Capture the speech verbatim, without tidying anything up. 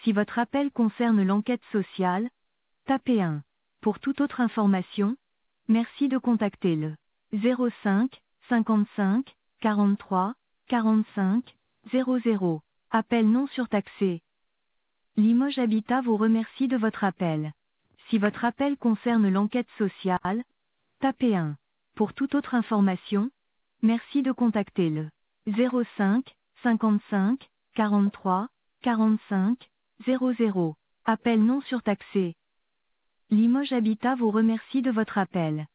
Si votre appel concerne l'enquête sociale, tapez un. Pour toute autre information, merci de contacter le zéro cinq, cinquante-cinq, quarante-trois, quarante-cinq, zéro zéro. Appel non surtaxé. Limoges Habitat vous remercie de votre appel. Si votre appel concerne l'enquête sociale, tapez un. Pour toute autre information, merci de contacter le zéro cinq, cinquante-cinq, quarante-trois, quarante-cinq, zéro zéro. Appel non surtaxé. Limoges Habitat vous remercie de votre appel.